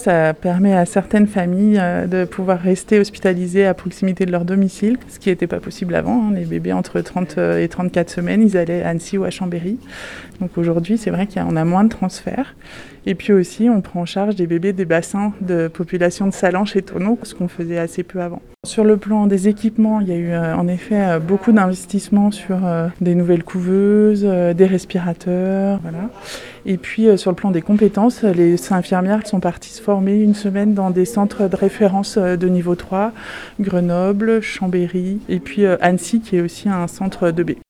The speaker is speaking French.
Ça permet à certaines familles de pouvoir rester hospitalisées à proximité de leur domicile, ce qui n'était pas possible avant. Les bébés entre 30 et 34 semaines, ils allaient à Annecy ou à Chambéry. Donc aujourd'hui, c'est vrai qu'on a moins de transferts. Et puis aussi, on prend en charge des bébés des bassins de population de Sallanches et Tonneaux, ce qu'on faisait assez peu avant. Sur le plan des équipements, il y a eu en effet beaucoup d'investissements sur des nouvelles couveuses, des respirateurs, voilà. Et puis sur le plan des compétences, les infirmières sont parties se former une semaine dans des centres de référence de niveau 3, Grenoble, Chambéry, et puis Annecy qui est aussi un centre 2B.